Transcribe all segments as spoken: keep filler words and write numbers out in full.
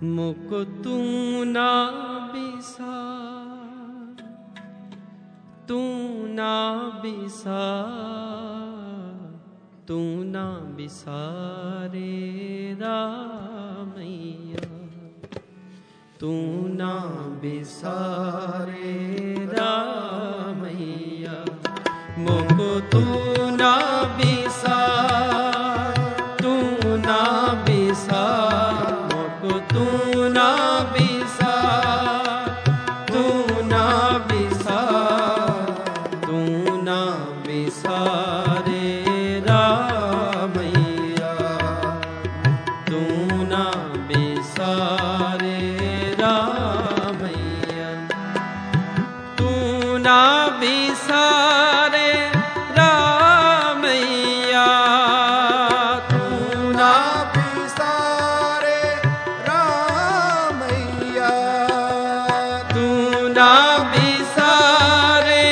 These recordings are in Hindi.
मुक तू ना बिसार, तू ना बिसार, तू ना बिसारे रामैया, तू ना बिसारे रामैया। मुक तू ना बिसार, तू ना बिसार, मुक तू ना बिसार, तू ना बिसार, तू ना बिसारे रामैया, तू ना बिसारे रामैया। तू ना बिसारे रामैया, तू ना बिसारे रामैया, तू ना बिसारे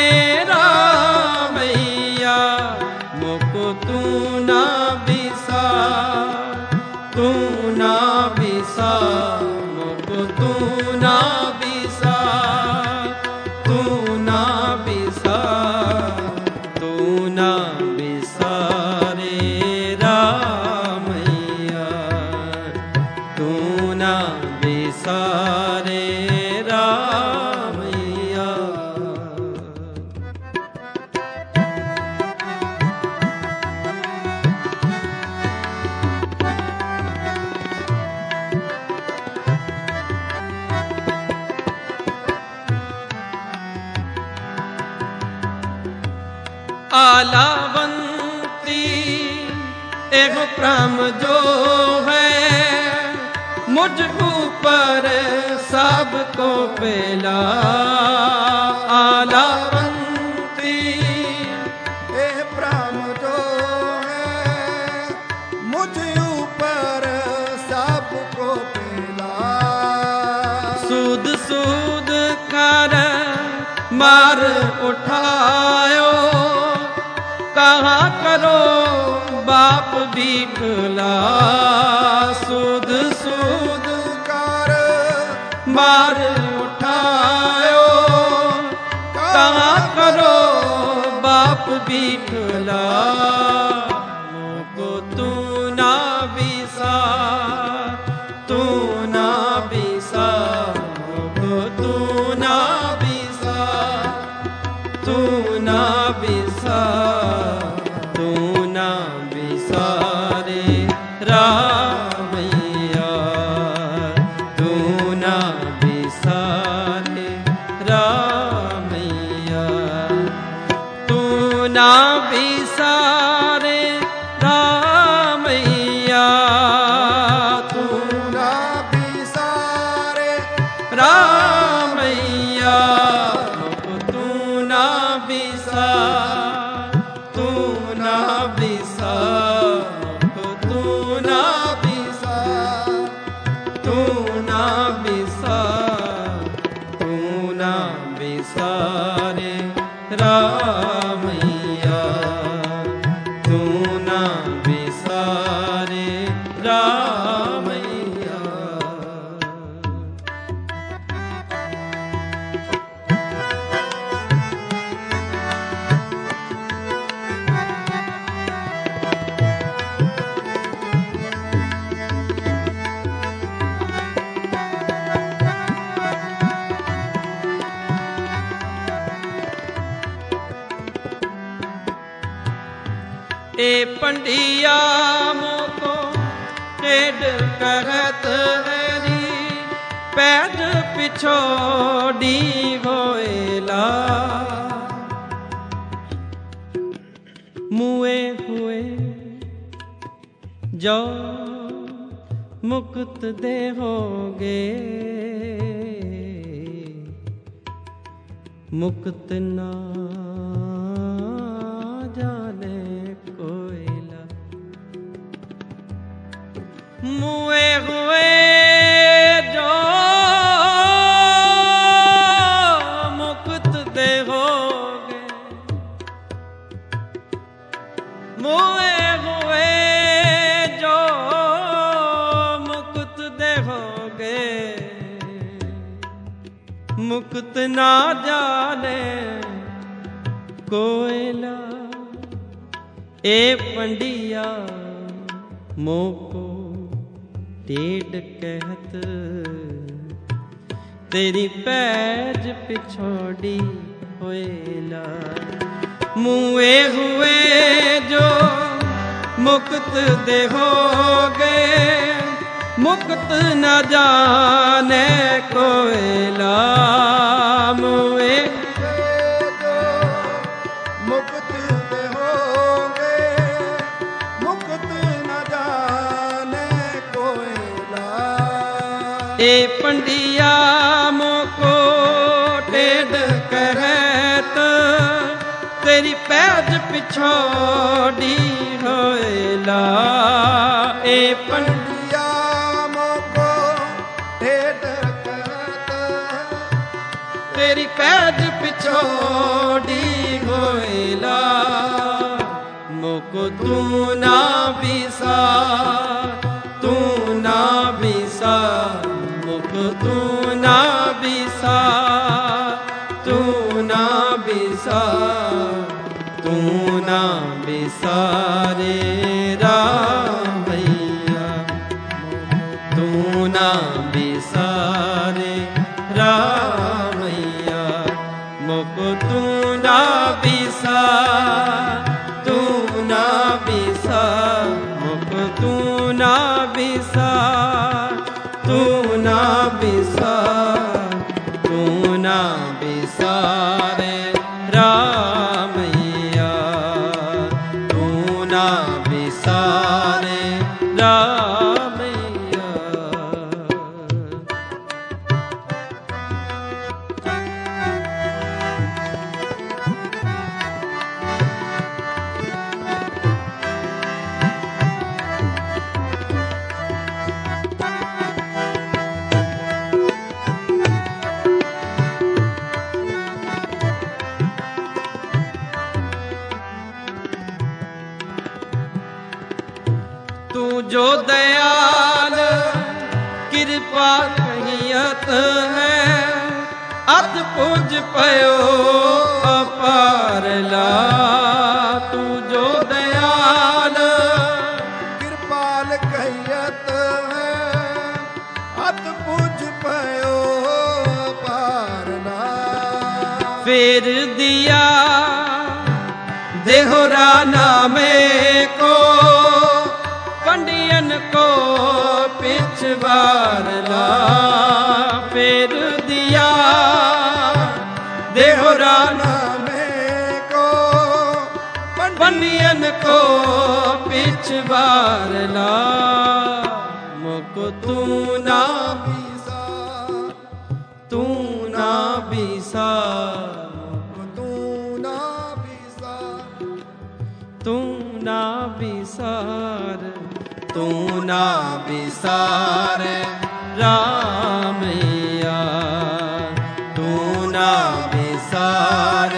रामैया। मुक तू ना बिसार, तू ना बिसार, मुक तू ना बिसार, तू ना बिसार, तू ना बिसारे रामैया, तू ना बिसारे रामैया। आलावंती एक प्रेम जो है मुझ ऊपर सबको पेला। आलावंती ए प्रेम जो है मुझ ऊपर सबको पेला। सूद सूद कर मार उठायो, कहा करो बाप बीठला। सूद सूद कर मार उठायो, कहा करो बाप बीठला। मुक तू ना बिसार, तू ना बिसार, मुक तू ना बिसार, तू ना बिसार, तू ना बिसारे रामैया, तू ना बिसारे रामैया, तू ना बिसारे रामैया, तू ना बिसारे रामैया। मुक तू ना बिसार, तू ना बिसार, मुक तू ना बिसार, तू ना बिसार, तू ना बिसारे रामैया, तू ना बिसारे रामैया। ए पंडिया मोको टेढ़ करत हरी, पैद पिछोड़ी होएला। मुए हुए जो मुक्त देहोगे, मुक्त ना जाने कोयला। मुए हुए जो मुक्त देहोगे, मुए हुए जो मुक्त देहोगे। ਹੋਗੇ ਮੁਕਤ ਨਾ ਜਾਣੇ ਕੋਇਲਾ। ਏ ਪੰਡਿਆ ਮੋਕੋ ਢੇਡ ਕਹਿਤ ਤੇਰੀ ਪੈਜ ਪਿਛੋੜੀ ਹੋਏਲਾ। ਮੂਏ ਹੁਏ ਜੋ ਮੁਕਤ ਦੇ ਹੋਗੇ ਮੁਕਤ ਨਾ ਜਾਣੇ ਕੋਇਲਾ। ਮੂਏ ਜੋ ਮੁਕਤ ਦੇ ਹੋਗੇ ਮੁਕਤ ਨਾ ਜਾਣੇ ਕੋਇਲਾ। ਏ ਪੰਡਿਆ ਮੋਕੋ ਢੇਡ ਕਹਿਤ ਤੇਰੀ ਪੈਜ ਪਿਛੋੜੀ ਹੋਇਲਾ। ਏ ਪੰਡਿਆ ਮੋਕੋ ਢੇਡ ਕਹਿਤ ਤੇਰੀ ਪੈਜ ਪਿਛੋੜੀ ਹੋਇਲਾ। ਮੋਕੋ ਤੂੰ ਨਾ ਵਿਸਾਰ ਤੂੰ ਨਾ ਵਿਸਾਰ ਮੋਕੋ ਤੂੰ ਨਾ ਵਿਸਾਰ ਤੂੰ ਨਾ ਵਿਸਾਰ ਤੂੰ ਨਾ ਵਿਸਾਰੇ ਰਾਮਈਆ। ਤੂੰ ਨਾ ਵਿਸਾਰੇ ਰਾਮਈਆ। ਮੋਕੋ ਤੂੰ ਨਾ ਵਿਸਾਰ ਤੂੰ ਨਾ ਵਿਸਾਰ ਮੋਕੋ ਤੂੰ ਨਾ ਵਿਸਾਰ ਤੂੰ ਨਾ ਵਿਸਾਰ ਤੂੰ ਨਾ ਵਿਸਾਰੇ ਰਾਮਈਆ। ਤੂੰ ਨਾ ਵਿਸਾਰੇ ਰਾਮਈਆ। ਤੂੰ ਜੋ ਦਇਆਲ ਕਿਰਪਾ ਕਹੀਅਤ ਹੈ ਅਤ ਪੁਜ ਪਇਓ ਅਪਾਰਲਾ। ਤੂੰ ਜੋ ਦਇਆਲ ਕਿਰਪਾਲ ਕਹੀਅਤ ਹੈ ਅਤ ਪੁਜ ਪਇਓ ਪਾਰਨਾ। ਫੇਰ ਦਿਆ ਦੇਹੁਰਾ ਨਾਮੇ ਕੋ पंडियन को पिछवारला। फेर दिया देहुरा नामे को पंडियन को पिछवारला। मुको तू ना विसार तू ना विसार तू ना विसार तू ना विसार तू ना विसार रामैया। तू ना विसार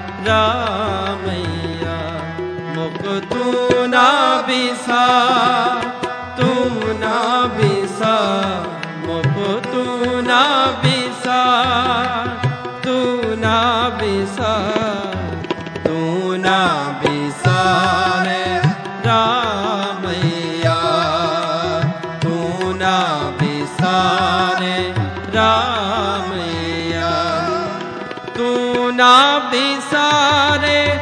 रामैया। मुक तू ना विसार तू ना विसार मुक तू ना विसार तू ना विसार तू ना विसार रामैया। तू ना विसार रामैया। तू ना विसार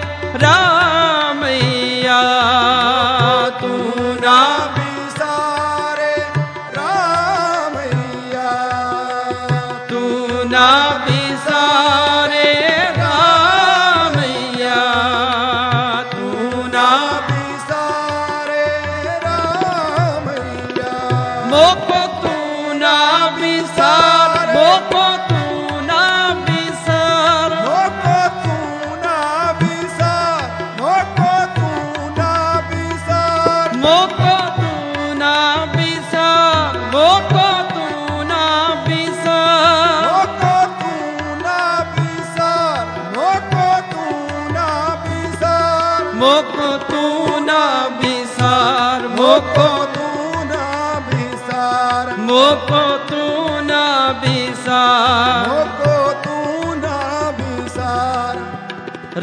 रामैया। तू ना विसार रामैया। तू ना विसार रामैया। तू ना विसार रामैया। मोको तू ना विसार मोको तू ना विसार मोको तू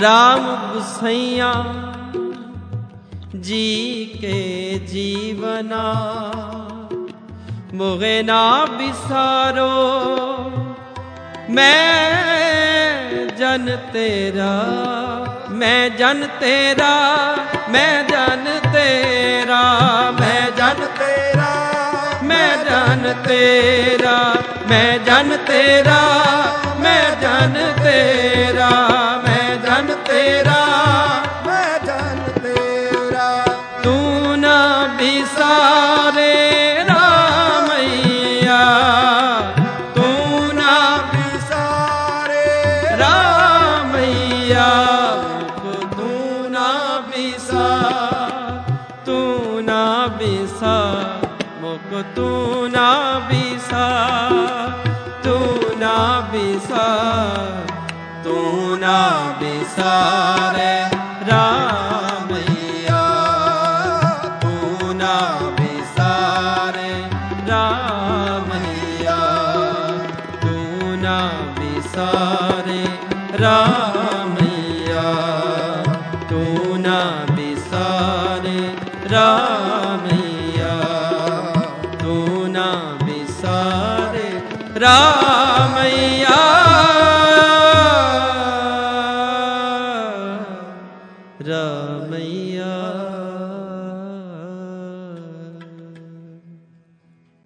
राम गुसैया जी के जीवना मोगे ना बिसारो मैं जन तेरा मैं जन तेरा मैं जन तेरा मैं जन तेरा मैं जन तेरा मैं जन तेरा मैं जन तेरा मैं जन तेरा मैं जन तेरा तू ना बिसारे रामैया तू ना बिसारे रामैया तू ना बिसा तू ना बिसा मुख तू ना बिसा तू ना बिसा तू ना बिसारे रामैया तू ना बिसारे रामैया तू ना बिसारे रामैया तू ना बिसारे राम